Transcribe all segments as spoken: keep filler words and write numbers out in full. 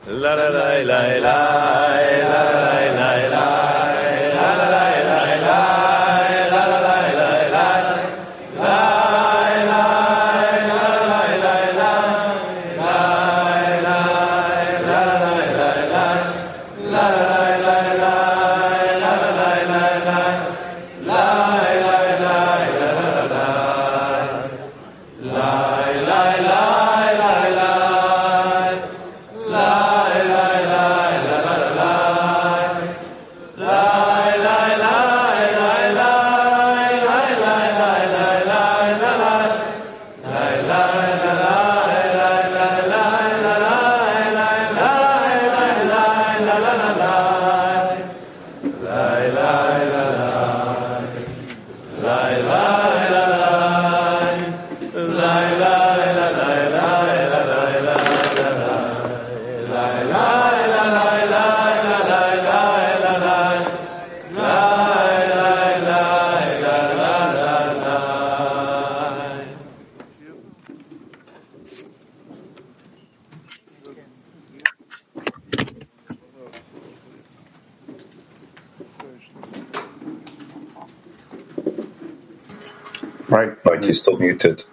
La la la la la la la la la. Right, Mike, you're still muted.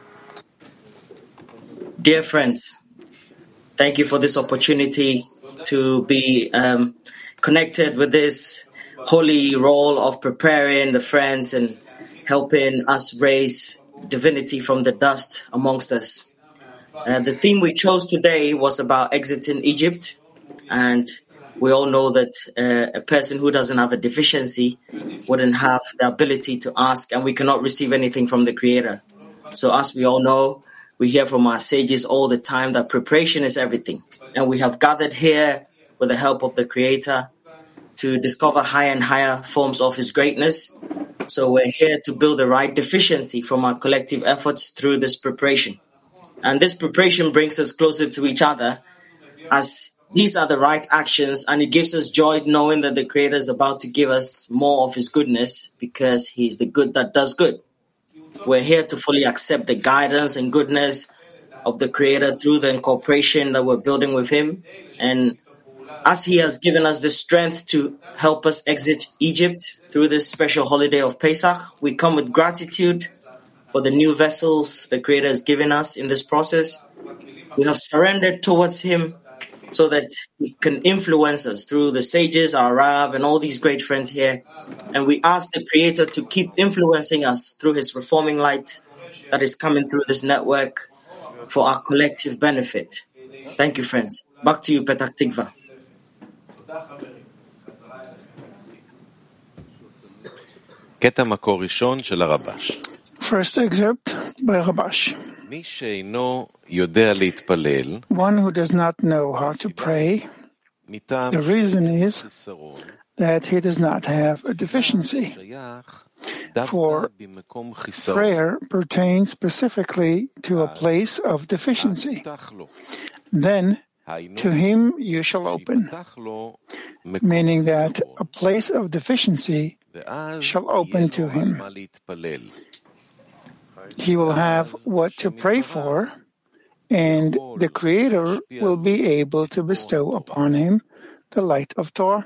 Dear friends, thank you for this opportunity to be um, connected with this holy role of preparing the friends and helping us raise divinity from the dust amongst us. Uh, the theme we chose today was about exiting Egypt, and we all know that uh, a person who doesn't have a deficiency wouldn't have the ability to ask, and we cannot receive anything from the Creator. So as we all know, we hear from our sages all the time that preparation is everything. And we have gathered here with the help of the Creator to discover higher and higher forms of His greatness. So we're here to build the right deficiency from our collective efforts through this preparation. And this preparation brings us closer to each other, as these are the right actions, and it gives us joy knowing that the Creator is about to give us more of His goodness, because He is the good that does good. We're here to fully accept the guidance and goodness of the Creator through the incorporation that we're building with Him. And as He has given us the strength to help us exit Egypt through this special holiday of Pesach, we come with gratitude for the new vessels the Creator has given us in this process. We have surrendered towards Him so that He can influence us through the sages, our Rav, and all these great friends here. And we ask the Creator to keep influencing us through His reforming light that is coming through this network for our collective benefit. Thank you, friends. Back to you, Petach Tikva. First excerpt by Rabash. One who does not know how to pray, the reason is that he does not have a deficiency. For prayer pertains specifically to a place of deficiency. Then to him you shall open, meaning that a place of deficiency shall open to him. He will have what to pray for, and the Creator will be able to bestow upon him the light of Torah.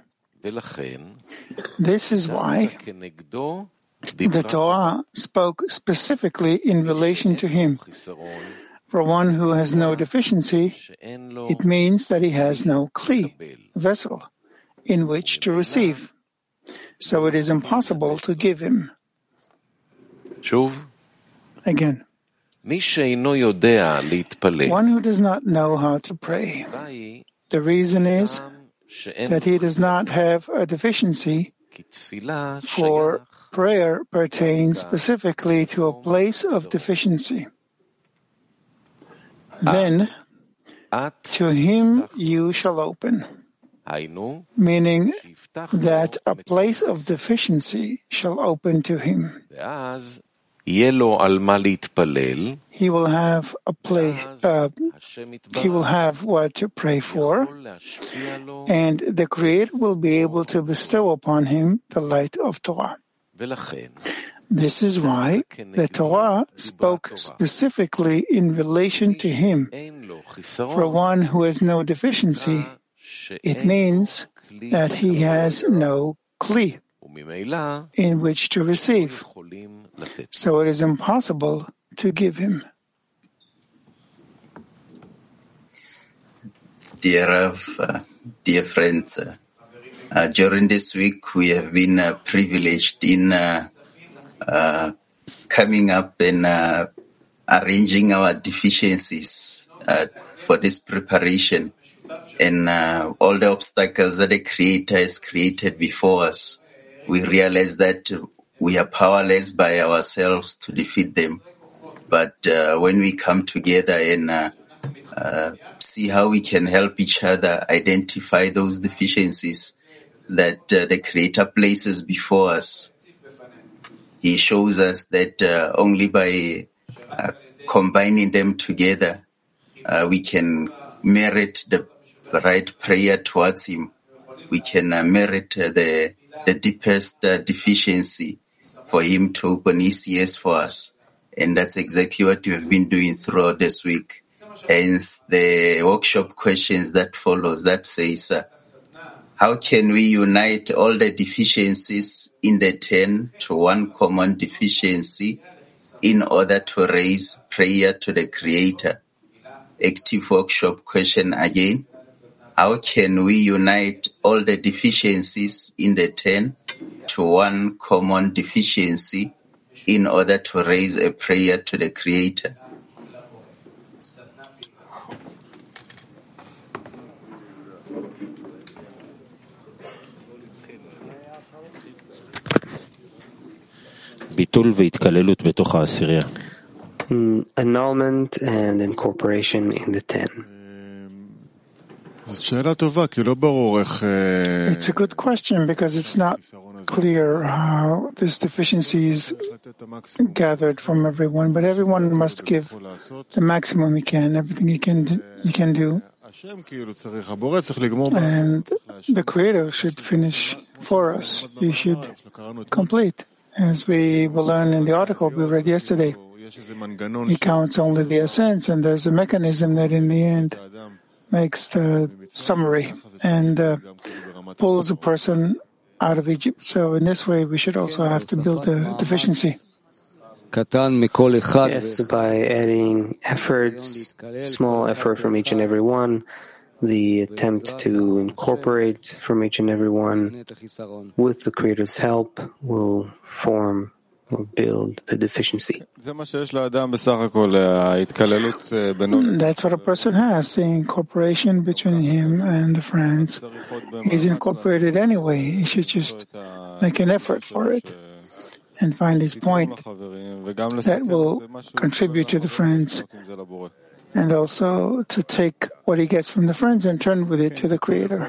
This is why the Torah spoke specifically in relation to him. For one who has no deficiency, it means that he has no kli, vessel, in which to receive. So it is impossible to give him. Again, one who does not know how to pray, the reason is that he does not have a deficiency, for prayer pertains specifically to a place of deficiency. Then to him you shall open, meaning that a place of deficiency shall open to him. He will have a place, uh, he will have what to pray for, and the Creator will be able to bestow upon him the light of Torah. This is why the Torah spoke specifically in relation to him. For one who has no deficiency, it means that he has no kli in which to receive. So it is impossible to give him. Dear Rav, uh, dear friends, uh, uh, during this week we have been uh, privileged in uh, uh, coming up and uh, arranging our deficiencies uh, for this preparation and uh, all the obstacles that the Creator has created before us. We realize that we are powerless by ourselves to defeat them. But uh, when we come together and uh, uh, see how we can help each other identify those deficiencies that uh, the Creator places before us, He shows us that uh, only by uh, combining them together, uh, we can merit the right prayer towards Him. We can uh, merit uh, the the deepest uh, deficiency for Him to open His ears for us. And that's exactly what we have been doing throughout this week. Hence the workshop questions that follows that says, uh, how can we unite all the deficiencies in the ten to one common deficiency in order to raise prayer to the Creator? Active workshop question again. How can we unite all the deficiencies in the ten to one common deficiency in order to raise a prayer to the Creator? Annulment and incorporation in the ten. It's a good question because it's not clear how this deficiency is gathered from everyone, but everyone must give the maximum he can, everything he can he can do. And the Creator should finish for us. He should complete. As we will learn in the article we read yesterday, He counts only the ascents, and there's a mechanism that in the end makes the summary and uh, pulls a person out of Egypt. So in this way, we should also have to build a deficiency. Yes, by adding efforts, small effort from each and every one, the attempt to incorporate from each and every one with the Creator's help will form or build the deficiency. That's what a person has, the incorporation between him and the friends. He's incorporated anyway. He should just make an effort for it and find his point that will contribute to the friends, and also to take what he gets from the friends and turn with it to the Creator.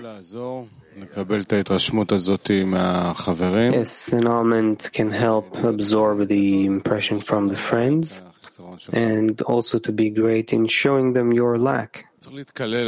Yes, annulment can help absorb the impression from the friends and also to be great in showing them your lack. We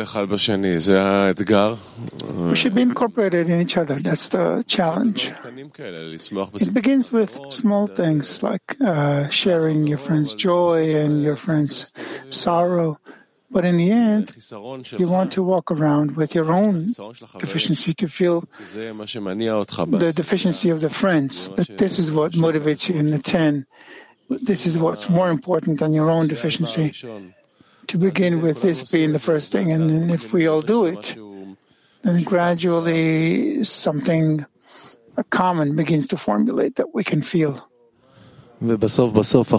should be incorporated in each other. That's the challenge. It begins with small things like uh, sharing your friend's joy and your friend's sorrow. But in the end, you want to walk around with your own deficiency to feel the deficiency of the friends. That this is what motivates you in the ten. This is what's more important than your own deficiency. To begin with this being the first thing, and then if we all do it, then gradually something common begins to formulate that we can feel. And at the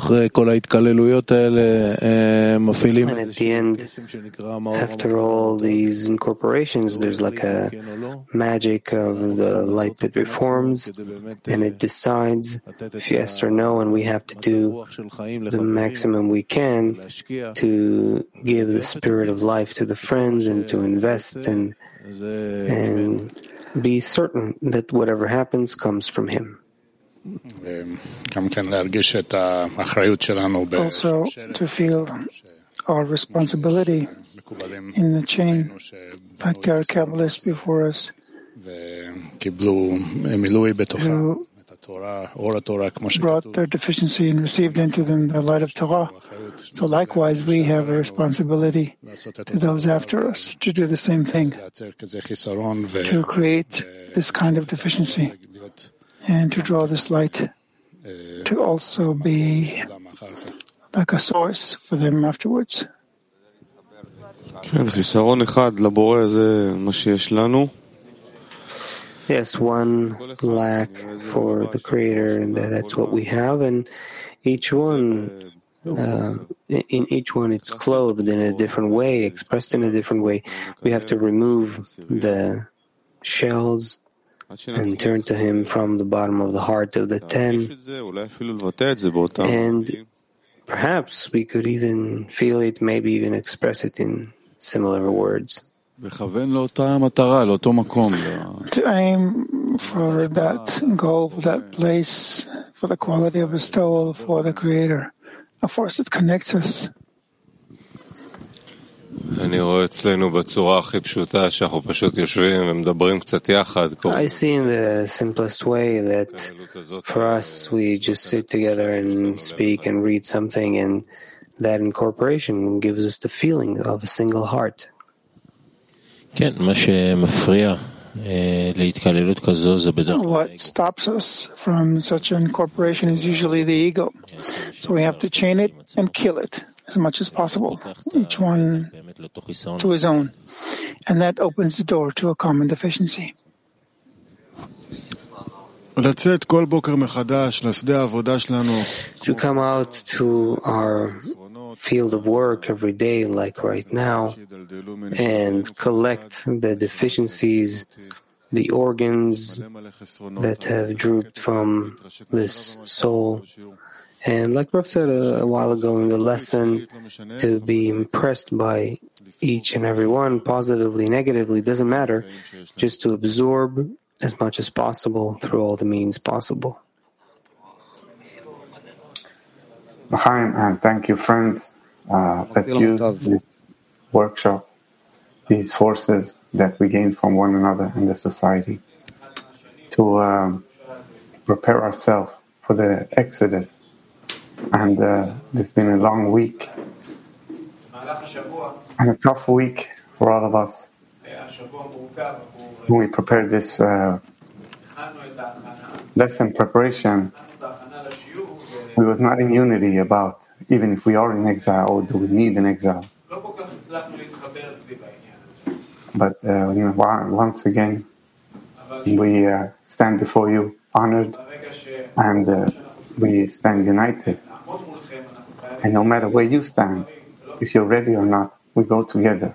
end, after all these incorporations, there's like a magic of the light that reforms, and it decides if yes or no, and we have to do the maximum we can to give the spirit of life to the friends and to invest and, and be certain that whatever happens comes from Him. Also, to feel our responsibility in the chain, like there are Kabbalists before us who brought their deficiency and received into them the light of Torah. So likewise, we have a responsibility to those after us to do the same thing, to create this kind of deficiency and to draw this light to also be like a source for them afterwards. Yes, one lack for the Creator, and that's what we have, and each one, uh, in each one it's clothed in a different way, expressed in a different way. We have to remove the shells and turn to Him from the bottom of the heart of the ten, and perhaps we could even feel it, maybe even express it in similar words. To aim for that goal, for that place, for the quality of bestowal, for the Creator, a force that connects us. I see in the simplest way that for us we just sit together and speak and read something, and that incorporation gives us the feeling of a single heart. What stops us from such an incorporation is usually the ego. So we have to chain it and kill it as much as possible, each one to his own. And that opens the door to a common deficiency. To come out to our field of work every day, like right now, and collect the deficiencies, the organs that have drooped from this soul. And like Rav said a, a while ago in the lesson, to be impressed by each and every one, positively, negatively, doesn't matter, just to absorb as much as possible through all the means possible. L'chaim, and thank you, friends. Uh, let's use this workshop, these forces that we gain from one another in the society, to um, prepare ourselves for the Exodus. And uh, it's been a long week and a tough week for all of us. When we prepared this uh, lesson preparation, we was not in unity about even if we are in exile or do we need an exile. But uh, you know, once again, we uh, stand before you honored, and uh, we stand united. And no matter where you stand, if you're ready or not, we go together.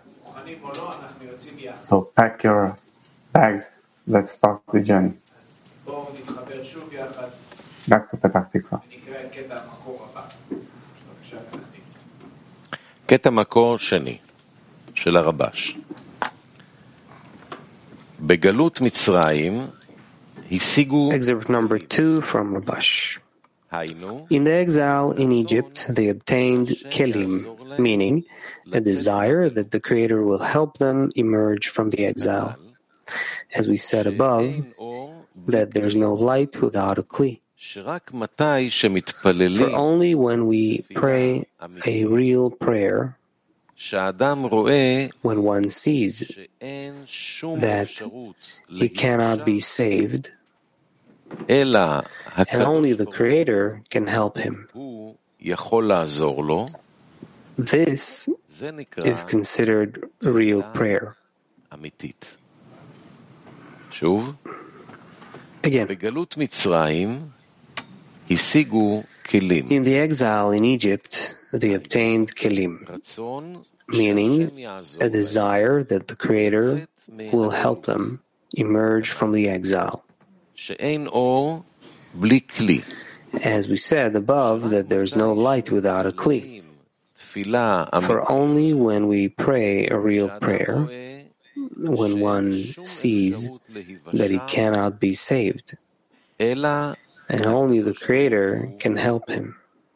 So pack your bags. Let's start the journey. Back to Petach Tikva. קטע מקור שני של הרבש. בגלות מצרים השיגו... Excerpt number two from Rabash. In the exile in Egypt, they obtained kelim, meaning a desire that the Creator will help them emerge from the exile. As we said above, that there is no light without a kli. For only when we pray a real prayer, when one sees that he cannot be saved, and only the Creator can help him, this is considered real prayer. Again, in the exile in Egypt, they obtained kelim, meaning a desire that the Creator will help them emerge from the exile. As we said above, that there is no light without a kli. For only when we pray a real prayer, when one sees that he cannot be saved, and only the Creator can help him,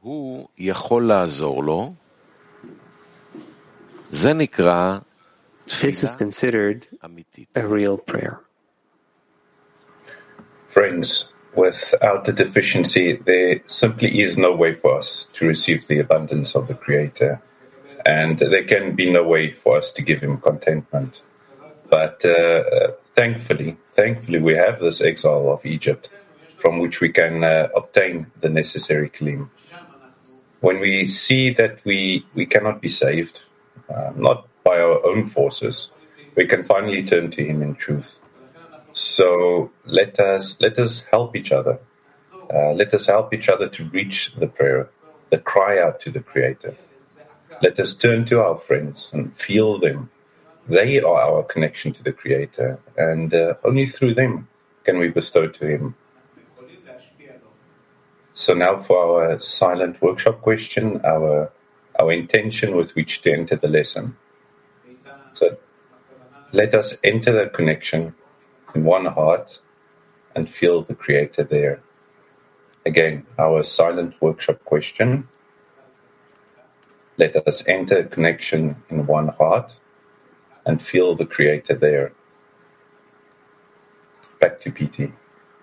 this is considered a real prayer. Friends, Without the deficiency, there simply is no way for us to receive the abundance of the Creator, and there can be no way for us to give Him contentment. But uh, thankfully, thankfully, we have this exile of Egypt, from which we can uh, obtain the necessary kelim. When we see that we, we cannot be saved, uh, not by our own forces, we can finally turn to Him in truth. So let us let us help each other. Uh, let us help each other to reach the prayer, the cry out to the Creator. Let us turn to our friends and feel them. They are our connection to the Creator, and uh, only through them can we bestow to Him. So now for our silent workshop question, our our intention with which to enter the lesson. So let us enter the connection in one heart and feel the Creator there. Again, our silent workshop question. Let us enter a connection in one heart and feel the Creator there. Back to P T.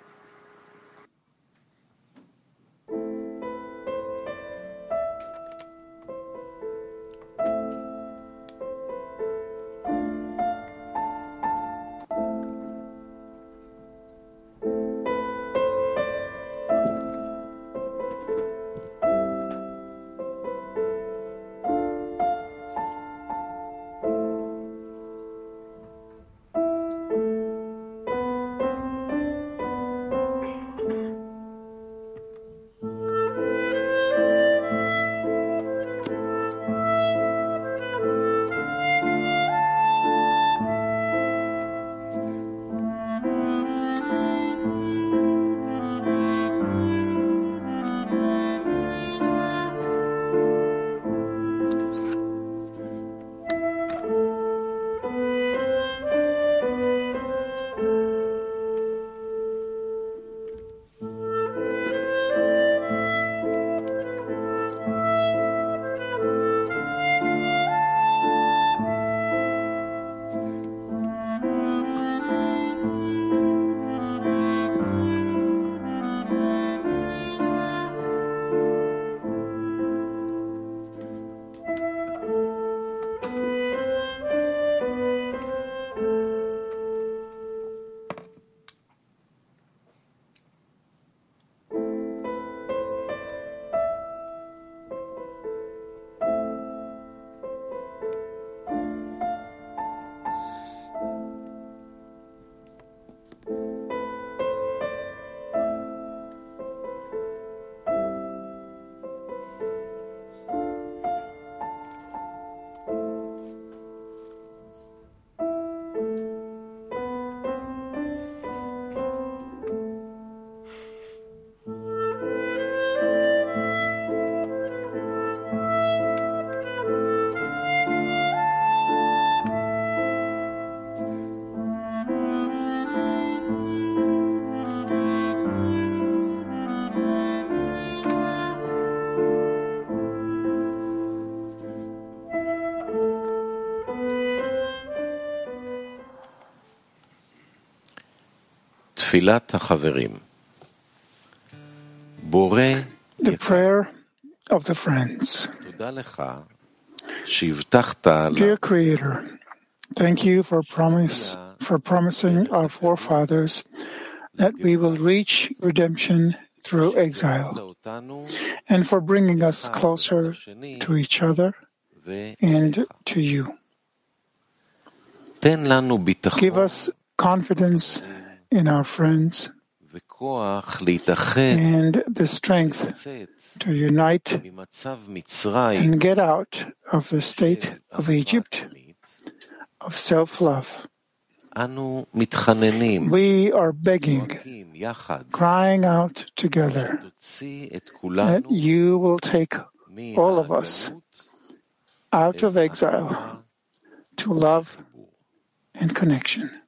The prayer of the friends. Dear Creator, thank you for promise for promising our forefathers that we will reach redemption through exile, and for bringing us closer to each other and to you. Give us confidence in our friends and the strength to unite and get out of the state of Egypt of self-love. We are begging, crying out together that you will take all of us out of exile to love and connection.